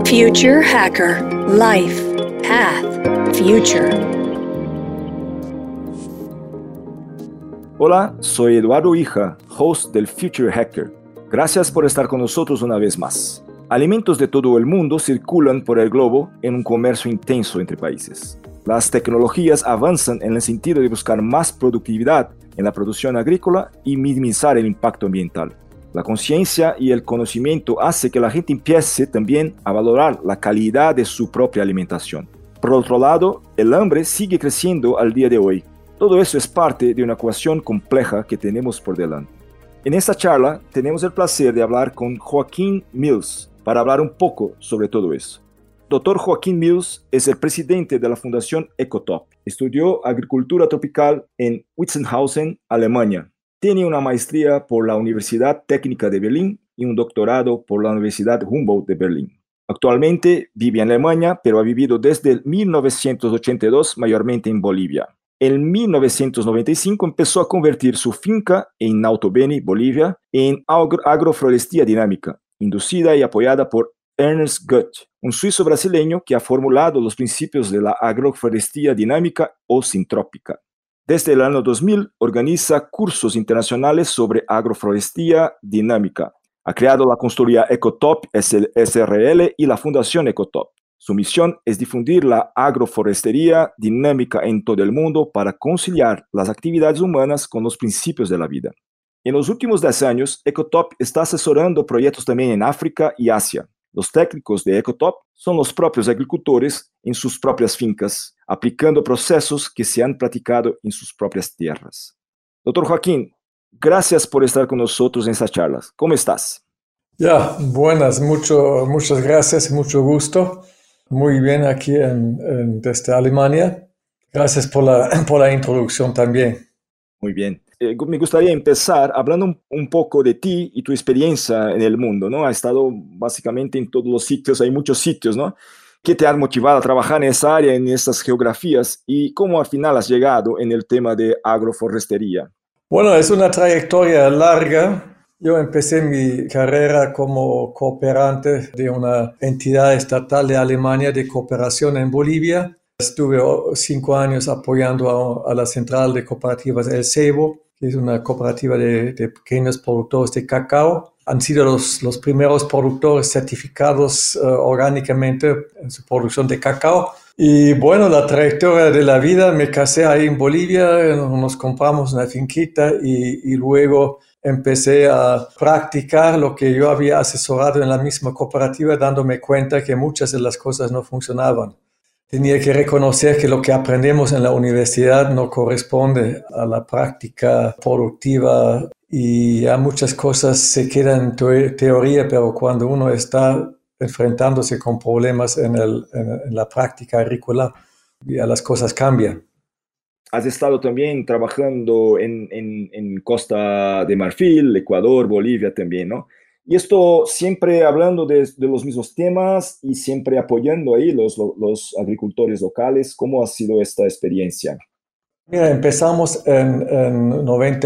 Future Hacker. Life. Path. Future. Hola, soy Eduardo Hija, host del Future Hacker. Gracias por estar con nosotros una vez más. Alimentos de todo el mundo circulan por el globo en un comercio intenso entre países. Las tecnologías avanzan en el sentido de buscar más productividad en la producción agrícola y minimizar el impacto ambiental. La conciencia y el conocimiento hace que la gente empiece también a valorar la calidad de su propia alimentación. Por otro lado, el hambre sigue creciendo al día de hoy. Todo eso es parte de una ecuación compleja que tenemos por delante. En esta charla tenemos el placer de hablar con Joaquín Mills para hablar un poco sobre todo eso. Dr. Joaquín Mills es el presidente de la Fundación Ecotop. Estudió agricultura tropical en Witzenhausen, Alemania. Tiene una maestría por la Universidad Técnica de Berlín y un doctorado por la Universidad Humboldt de Berlín. Actualmente vive en Alemania, pero ha vivido desde 1982 mayormente en Bolivia. En 1995 empezó a convertir su finca en Alto Beni, Bolivia, en agroforestía dinámica, inducida y apoyada por Ernst Götz, un suizo brasileño que ha formulado los principios de la agroforestía dinámica o sintrópica. Desde el año 2000 organiza cursos internacionales sobre agroforestía dinámica. Ha creado la consultoría Ecotop SRL y la Fundación Ecotop. Su misión es difundir la agroforestería dinámica en todo el mundo para conciliar las actividades humanas con los principios de la vida. En los últimos 10 años, Ecotop está asesorando proyectos también en África y Asia. Los técnicos de Ecotop son los propios agricultores en sus propias fincas, aplicando procesos que se han practicado en sus propias tierras. Doctor Joaquín, gracias por estar con nosotros en estas charlas. ¿Cómo estás? Buenas, muchas gracias, mucho gusto. Muy bien aquí desde Alemania. Gracias por la introducción también. Muy bien. Me gustaría empezar hablando un poco de ti y tu experiencia en el mundo, ¿no? Has estado básicamente en todos los sitios, hay muchos sitios, ¿no? ¿Qué te han motivado a trabajar en esa área, en esas geografías? ¿Y cómo al final has llegado en el tema de agroforestería? Bueno, es una trayectoria larga. Yo empecé mi carrera como cooperante de una entidad estatal de Alemania de cooperación en Bolivia. Estuve 5 años apoyando a la central de cooperativas El Cebo, que es una cooperativa de pequeños productores de cacao. Han sido los primeros productores certificados orgánicamente en su producción de cacao. Y bueno, la trayectoria de la vida, me casé ahí en Bolivia, nos compramos una finquita y luego empecé a practicar lo que yo había asesorado en la misma cooperativa, dándome cuenta que muchas de las cosas no funcionaban. Tenía que reconocer que lo que aprendemos en la universidad no corresponde a la práctica productiva y ya muchas cosas se quedan en teoría, pero cuando uno está enfrentándose con problemas en la práctica agrícola, ya las cosas cambian. Has estado también trabajando en Costa de Marfil, Ecuador, Bolivia también, ¿no? Y esto siempre hablando de los mismos temas y siempre apoyando ahí los agricultores locales. ¿Cómo ha sido esta experiencia? Mira, empezamos en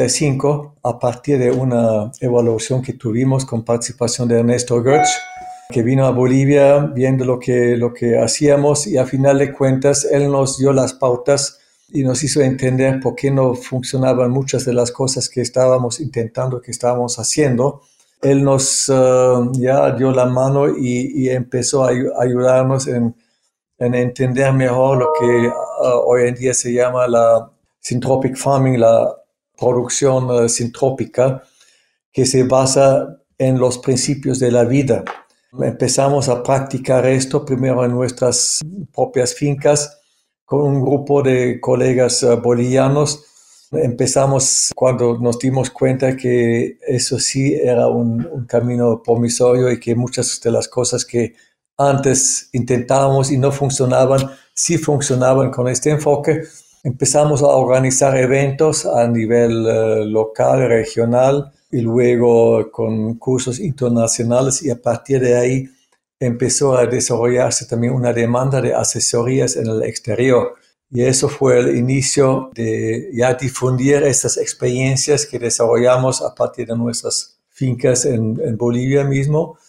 95 a partir de una evaluación que tuvimos con participación de Ernesto Götz, que vino a Bolivia viendo lo que hacíamos y a final de cuentas él nos dio las pautas y nos hizo entender por qué no funcionaban muchas de las cosas que estábamos intentando, que estábamos haciendo. Él nos ya dio la mano y empezó a ayudarnos en entender mejor lo que hoy en día se llama la syntropic farming, la producción sintrópica, que se basa en los principios de la vida. Empezamos a practicar esto primero en nuestras propias fincas con un grupo de colegas bolivianos. Empezamos cuando nos dimos cuenta que eso sí era un camino promisorio y que muchas de las cosas que antes intentábamos y no funcionaban, sí funcionaban con este enfoque. Empezamos a organizar eventos a nivel local, regional y luego con cursos internacionales y a partir de ahí empezó a desarrollarse también una demanda de asesorías en el exterior. Y eso fue el inicio de ya difundir estas experiencias que desarrollamos a partir de nuestras fincas en Bolivia mismo.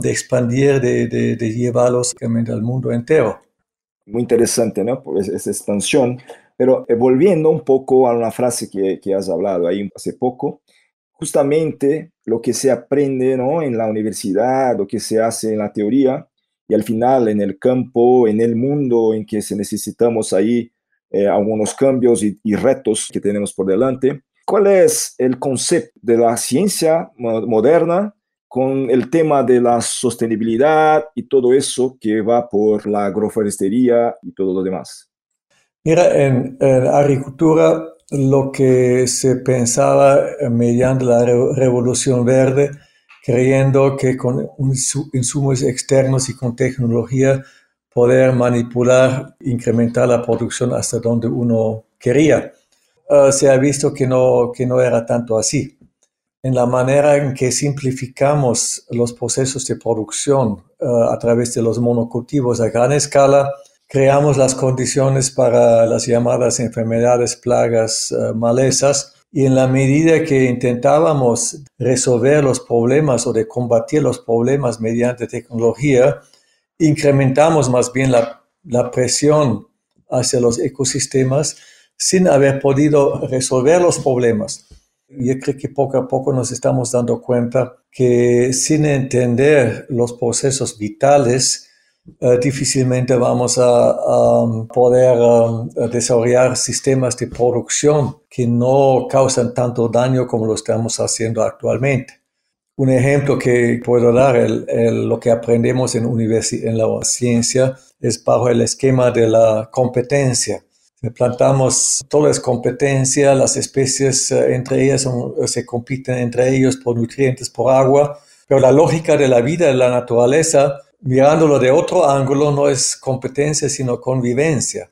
de expandir, de llevarlos al mundo entero. Muy interesante, ¿no? Pues esa expansión. Pero volviendo un poco a una frase que has hablado ahí hace poco, justamente lo que se aprende, ¿no? En la universidad, lo que se hace en la teoría y al final en el campo, en el mundo en que se necesitamos ahí algunos cambios y retos que tenemos por delante. ¿Cuál es el concepto de la ciencia moderna con el tema de la sostenibilidad y todo eso que va por la agroforestería y todo lo demás? Mira, en agricultura lo que se pensaba mediante la Revolución Verde, creyendo que con insumos externos y con tecnología poder manipular, incrementar la producción hasta donde uno quería. Se ha visto que no era tanto así. En la manera en que simplificamos los procesos de producción a través de los monocultivos a gran escala, creamos las condiciones para las llamadas enfermedades, plagas, malezas, y en la medida que intentábamos resolver los problemas o de combatir los problemas mediante tecnología, incrementamos más bien la presión hacia los ecosistemas sin haber podido resolver los problemas. Yo creo que poco a poco nos estamos dando cuenta que sin entender los procesos vitales, difícilmente vamos a poder desarrollar sistemas de producción que no causan tanto daño como lo estamos haciendo actualmente. Un ejemplo que puedo dar, lo que aprendemos en la ciencia, es bajo el esquema de la competencia. Plantamos toda la competencia, las especies entre ellas se compiten entre ellos por nutrientes, por agua, pero la lógica de la vida, de la naturaleza, mirándolo de otro ángulo, no es competencia, sino convivencia.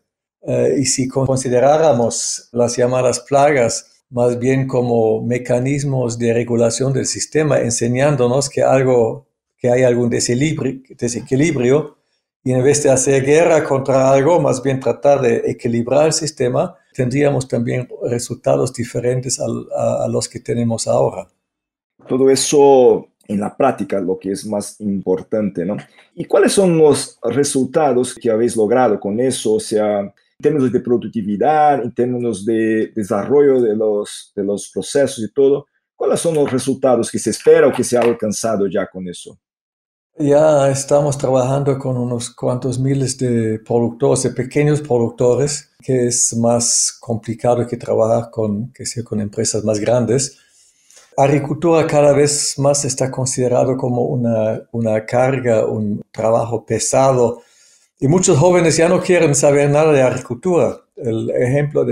Y si consideráramos las llamadas plagas más bien como mecanismos de regulación del sistema, enseñándonos que hay algún desequilibrio, y en vez de hacer guerra contra algo, más bien tratar de equilibrar el sistema, tendríamos también resultados diferentes a los que tenemos ahora. Todo eso en la práctica, lo que es más importante, ¿no? ¿Y cuáles son los resultados que habéis logrado con eso? O sea, en términos de productividad, en términos de desarrollo de los procesos y todo, ¿cuáles son los resultados que se espera o que se ha alcanzado ya con eso? Ya estamos trabajando con unos cuantos miles de productores, de pequeños productores, que es más complicado que trabajar con empresas más grandes. Agricultura cada vez más está considerado como una carga, un trabajo pesado, y muchos jóvenes ya no quieren saber nada de agricultura. El ejemplo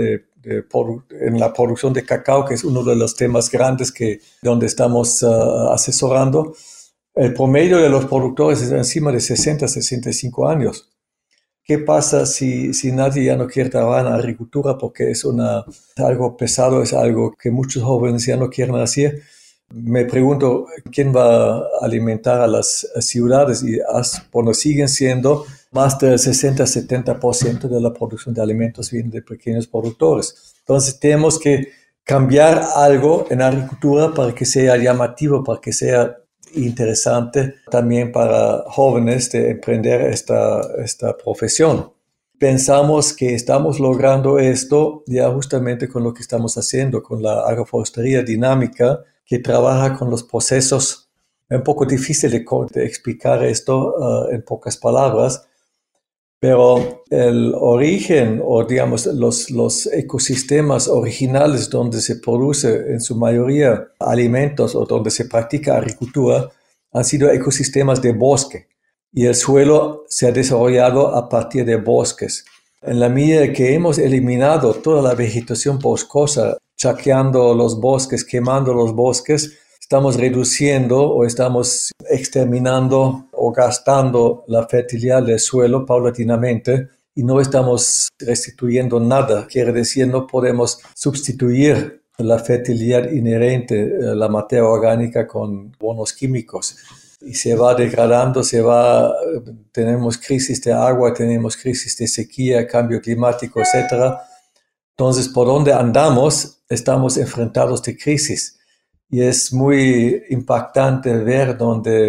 en la producción de cacao, que es uno de los temas grandes donde estamos asesorando, el promedio de los productores es encima de 60, 65 años. ¿Qué pasa si nadie ya no quiere trabajar en agricultura porque es algo pesado, es algo que muchos jóvenes ya no quieren hacer? Me pregunto, ¿quién va a alimentar a las ciudades? Y siguen siendo más del 60-70% de la producción de alimentos viene de pequeños productores. Entonces tenemos que cambiar algo en agricultura para que sea llamativo, para que sea interesante también para jóvenes de emprender esta profesión. Pensamos que estamos logrando esto ya justamente con lo que estamos haciendo, con la agroforestería dinámica, que trabaja con los procesos. Es un poco difícil de explicar esto en pocas palabras, pero el origen o digamos los ecosistemas originales donde se produce en su mayoría alimentos o donde se practica agricultura han sido ecosistemas de bosque, y el suelo se ha desarrollado a partir de bosques. En la medida que hemos eliminado toda la vegetación boscosa, saqueando los bosques, quemando los bosques, estamos reduciendo o estamos exterminando o gastando la fertilidad del suelo paulatinamente y no estamos restituyendo nada. Quiere decir, no podemos sustituir la fertilidad inherente, la materia orgánica, con bonos químicos. Y se va degradando, tenemos crisis de agua, tenemos crisis de sequía, cambio climático, etc. Entonces, por donde andamos, estamos enfrentados de crisis. Y es muy impactante ver donde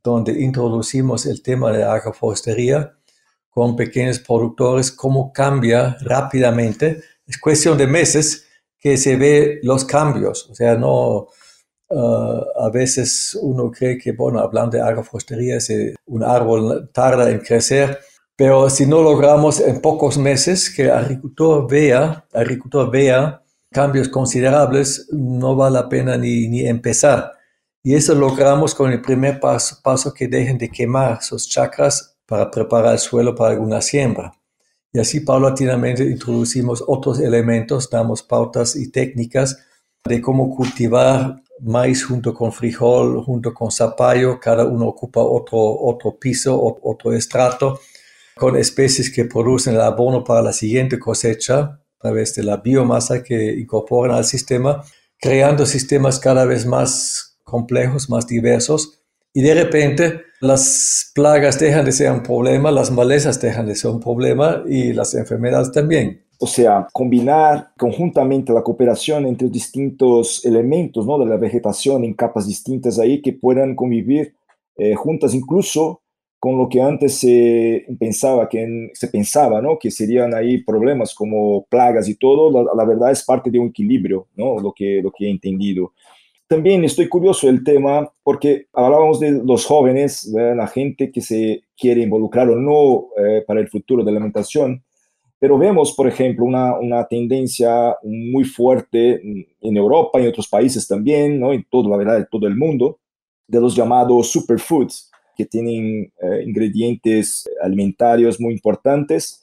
donde introducimos el tema de agroforestería con pequeños productores, cómo cambia rápidamente. Es cuestión de meses que se ve los cambios. O sea, no, a veces uno cree que, bueno, hablando de agroforestería, un árbol tarda en crecer, pero si no logramos en pocos meses que el agricultor vea cambios considerables, no vale la pena ni empezar. Y eso logramos con el primer paso que dejen de quemar sus chacras para preparar el suelo para alguna siembra. Y así paulatinamente introducimos otros elementos, damos pautas y técnicas de cómo cultivar maíz junto con frijol, junto con zapallo, cada uno ocupa otro piso, otro estrato, con especies que producen el abono para la siguiente cosecha, a través de la biomasa que incorporan al sistema, creando sistemas cada vez más complejos, más diversos, y de repente las plagas dejan de ser un problema, las malezas dejan de ser un problema y las enfermedades también. O sea, combinar conjuntamente la cooperación entre distintos elementos, ¿no?, de la vegetación en capas distintas ahí que puedan convivir juntas, incluso con lo que antes se pensaba, ¿no?, que serían ahí problemas como plagas y todo. La verdad es parte de un equilibrio, ¿no?, lo que he entendido. También estoy curioso del tema porque hablábamos de los jóvenes, la gente que se quiere involucrar o no para el futuro de la alimentación. Pero vemos, por ejemplo, una tendencia muy fuerte en Europa y en otros países también, ¿no?, en todo, la verdad, en todo el mundo, de los llamados superfoods, que tienen ingredientes alimentarios muy importantes,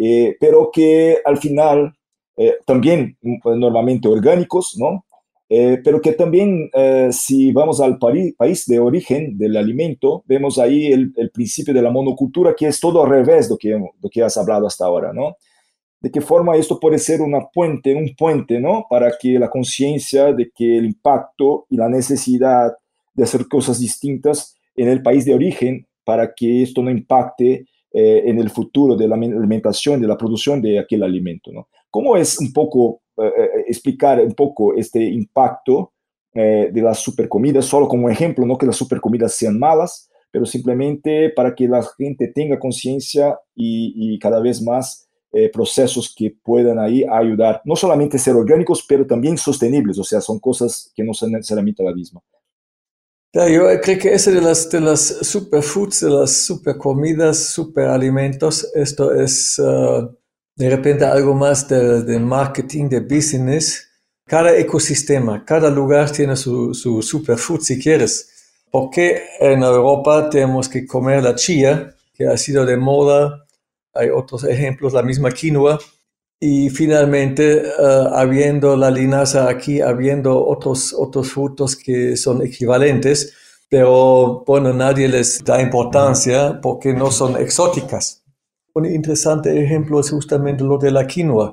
pero que al final también normalmente orgánicos, ¿no? Pero que también, si vamos al país de origen del alimento, vemos ahí el principio de la monocultura, que es todo al revés de lo que has hablado hasta ahora, ¿no? De qué forma esto puede ser un puente, ¿no?, para que la conciencia de que el impacto y la necesidad de hacer cosas distintas en el país de origen, para que esto no impacte en el futuro de la alimentación, de la producción de aquel alimento, ¿no? ¿Cómo es un poco explicar un poco este impacto de las supercomidas, solo como ejemplo, no que las supercomidas sean malas, pero simplemente para que la gente tenga conciencia y cada vez más procesos que puedan ahí ayudar, no solamente ser orgánicos, pero también sostenibles, o sea, son cosas que no son necesariamente la misma. Ya, yo creo que ese de las superfoods, de las supercomidas, superalimentos, esto es de repente algo más de marketing, de business. Cada ecosistema, cada lugar tiene su superfood si quieres. ¿Por qué en Europa tenemos que comer la chía, que ha sido de moda? Hay otros ejemplos, la misma quinoa. Y finalmente, habiendo la linaza aquí, habiendo otros frutos que son equivalentes, pero bueno, nadie les da importancia porque no son exóticas. Un interesante ejemplo es justamente lo de la quinoa.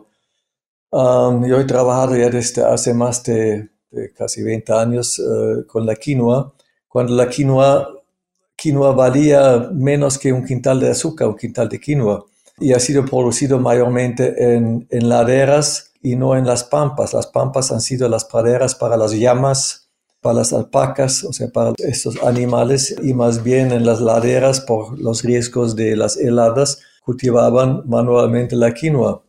Yo he trabajado ya desde hace más de casi 20 años con la quinoa, cuando la quinoa valía menos que un quintal de azúcar, un quintal de quinoa. Y ha sido producido mayormente en laderas y no en las pampas. Las pampas han sido las praderas para las llamas, para las alpacas, o sea, para estos animales, y más bien en las laderas, por los riesgos de las heladas, cultivaban manualmente la quinoa.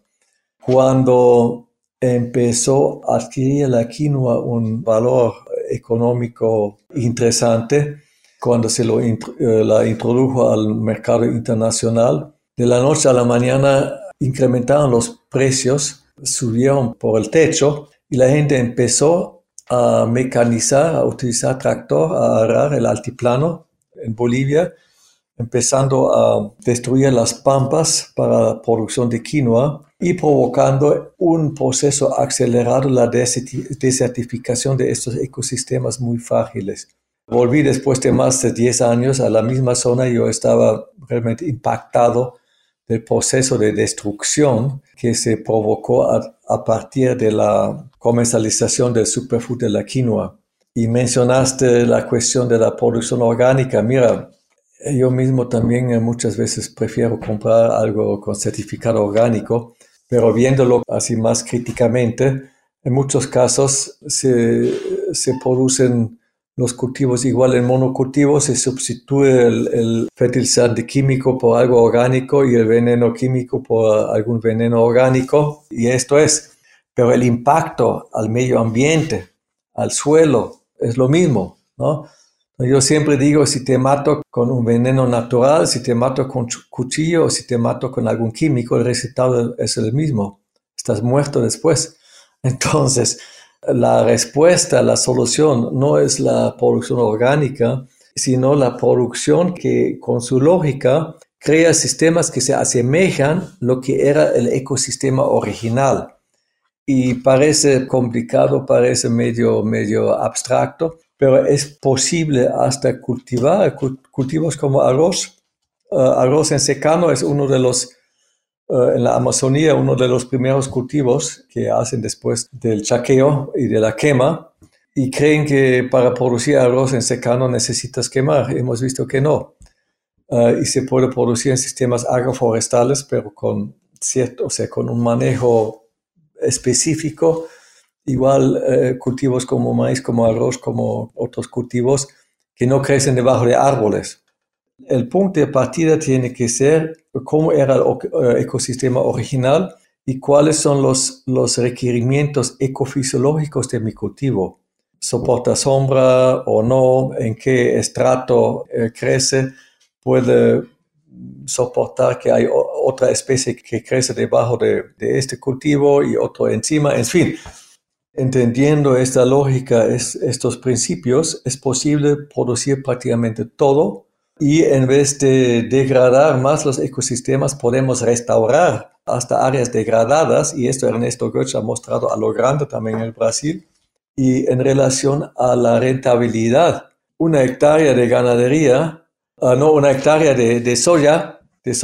Cuando empezó a adquirir la quinoa un valor económico interesante, cuando se la introdujo al mercado internacional, de la noche a la mañana incrementaron los precios, subieron por el techo y la gente empezó a mecanizar, a utilizar tractor, a arar el altiplano en Bolivia, empezando a destruir las pampas para la producción de quinoa y provocando un proceso acelerado, la desertificación de estos ecosistemas muy frágiles. Volví después de más de 10 años a la misma zona y yo estaba realmente impactado del proceso de destrucción que se provocó a partir de la comercialización del superfood de la quinoa. Y mencionaste la cuestión de la producción orgánica. Mira, yo mismo también muchas veces prefiero comprar algo con certificado orgánico, pero viéndolo así más críticamente, en muchos casos se producen los cultivos igual en monocultivo se sustituye el fertilizante químico por algo orgánico y el veneno químico por algún veneno orgánico, y esto es. Pero el impacto al medio ambiente, al suelo, es lo mismo, ¿no? Yo siempre digo, si te mato con un veneno natural, si te mato con cuchillo o si te mato con algún químico, el resultado es el mismo. Estás muerto después. Entonces, la respuesta, la solución no es la producción orgánica, sino la producción que con su lógica crea sistemas que se asemejan a lo que era el ecosistema original. Y parece complicado, parece medio abstracto, pero es posible hasta cultivar cultivos como arroz. Arroz en secano es uno de los, en la Amazonía, uno de los primeros cultivos que hacen después del chaqueo y de la quema. Y creen que para producir arroz en secano necesitas quemar. Hemos visto que no. Y se puede producir en sistemas agroforestales, pero con un manejo específico. Igual cultivos como maíz, como arroz, como otros cultivos que no crecen debajo de árboles. El punto de partida tiene que ser cómo era el ecosistema original y cuáles son los requerimientos ecofisiológicos de mi cultivo. ¿Soporta sombra o no? ¿En qué estrato crece? ¿Puede soportar que hay otra especie que crece debajo de este cultivo y otro encima? En fin, entendiendo esta lógica, estos principios, es posible producir prácticamente todo, y en vez de degradar más los ecosistemas, podemos restaurar hasta áreas degradadas, y esto Ernesto Goetz ha mostrado a lo grande también en el Brasil. Y en relación a la rentabilidad, una hectárea de ganadería, una hectárea de soya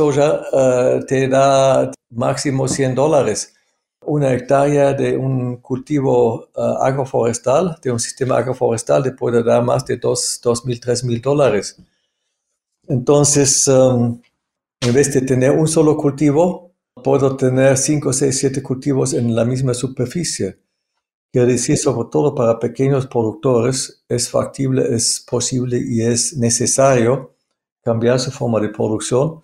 te da máximo $100. Una hectárea de un cultivo agroforestal, de un sistema agroforestal, te puede dar más de $2,000, $3,000. Entonces, en vez de tener un solo cultivo, puedo tener 5, 6, 7 cultivos en la misma superficie. Quiero decir, sobre todo para pequeños productores, es factible, es posible y es necesario cambiar su forma de producción.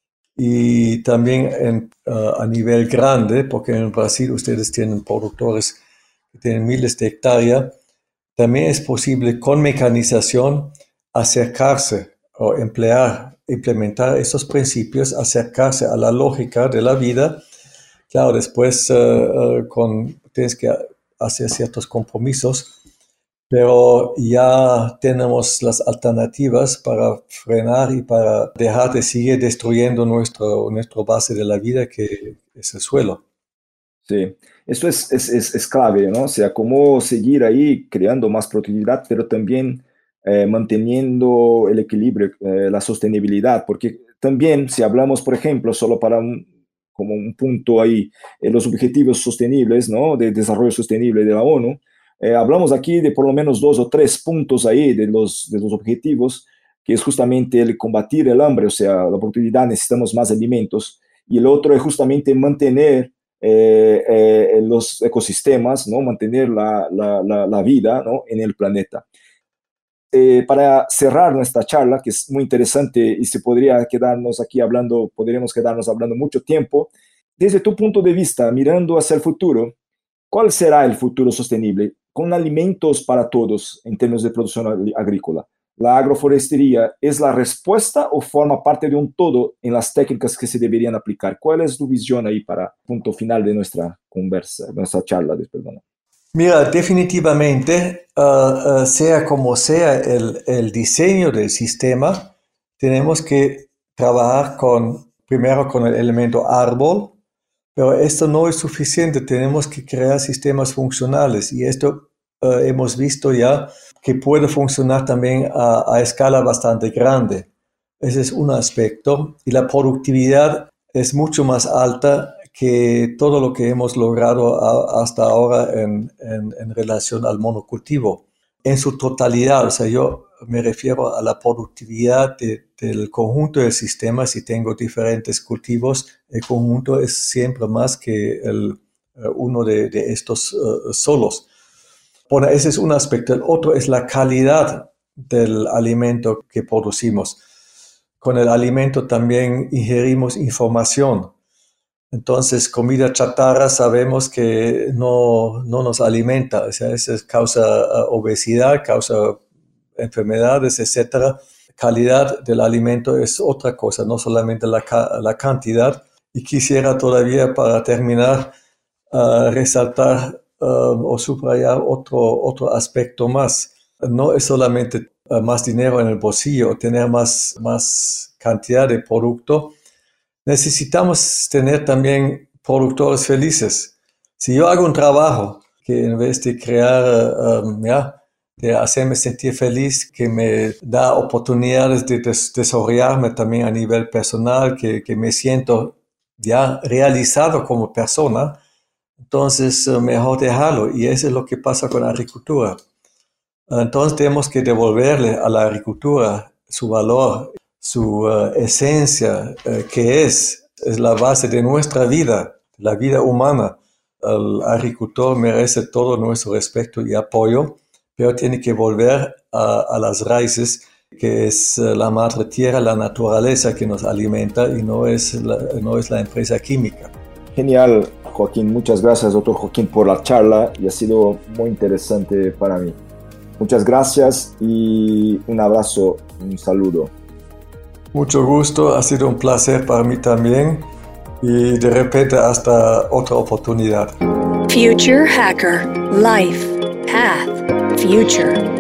Y también a nivel grande, porque en Brasil ustedes tienen productores que tienen miles de hectáreas, también es posible con mecanización acercarse o implementar esos principios, acercarse a la lógica de la vida. Claro, después tienes que hacer ciertos compromisos, pero ya tenemos las alternativas para frenar y para dejar de seguir destruyendo nuestra base de la vida, que es el suelo. Sí, esto es clave, ¿no? O sea, cómo seguir ahí creando más productividad, pero también manteniendo el equilibrio, la sostenibilidad, porque también si hablamos, por ejemplo, solo para como un punto ahí, los objetivos sostenibles, ¿no? De desarrollo sostenible de la ONU, hablamos aquí de por lo menos 2 o 3 puntos ahí de los objetivos, que es justamente el combatir el hambre, o sea, la productividad, necesitamos más alimentos, y el otro es justamente mantener los ecosistemas, ¿no? Mantener la vida, ¿no? En el planeta. Para cerrar nuestra charla, que es muy interesante y se podría quedarnos aquí hablando, podríamos quedarnos hablando mucho tiempo, desde tu punto de vista, mirando hacia el futuro, ¿cuál será el futuro sostenible con alimentos para todos en términos de producción agrícola? ¿La agroforestería es la respuesta o forma parte de un todo en las técnicas que se deberían aplicar? ¿Cuál es tu visión ahí para punto final de nuestra conversa, nuestra charla? Perdón. Mira, definitivamente, sea como sea el diseño del sistema, tenemos que trabajar primero con el elemento árbol, pero esto no es suficiente. Tenemos que crear sistemas funcionales, y esto hemos visto ya que puede funcionar también a escala bastante grande. Ese es un aspecto, y la productividad es mucho más alta que todo lo que hemos logrado hasta ahora en relación al monocultivo. En su totalidad, o sea, yo me refiero a la productividad del conjunto del sistema. Si tengo diferentes cultivos, el conjunto es siempre más que uno de estos solos. Bueno, ese es un aspecto. El otro es la calidad del alimento que producimos. Con el alimento también ingerimos información. Entonces, comida chatarra sabemos que no nos alimenta. O sea, eso causa obesidad, causa enfermedades, etc. Calidad del alimento es otra cosa, no solamente la cantidad. Y quisiera todavía, para terminar, resaltar o subrayar otro aspecto más. No es solamente más dinero en el bolsillo, tener más cantidad de producto. Necesitamos tener también productores felices. Si yo hago un trabajo que en vez de crear, de hacerme sentir feliz, que me da oportunidades de desarrollarme también a nivel personal, que me siento ya realizado como persona, entonces mejor dejarlo. Y eso es lo que pasa con la agricultura. Entonces tenemos que devolverle a la agricultura su valor, su esencia, que es la base de nuestra vida, la vida humana. El agricultor merece todo nuestro respeto y apoyo, pero tiene que volver a las raíces, que es la madre tierra, la naturaleza que nos alimenta, y no es la empresa química. Genial, Joaquín. Muchas gracias, doctor Joaquín, por la charla, y ha sido muy interesante para mí. Muchas gracias y un abrazo, un saludo. Mucho gusto, ha sido un placer para mí también, y de repente hasta otra oportunidad. Future Hacker. Life. Path. Future.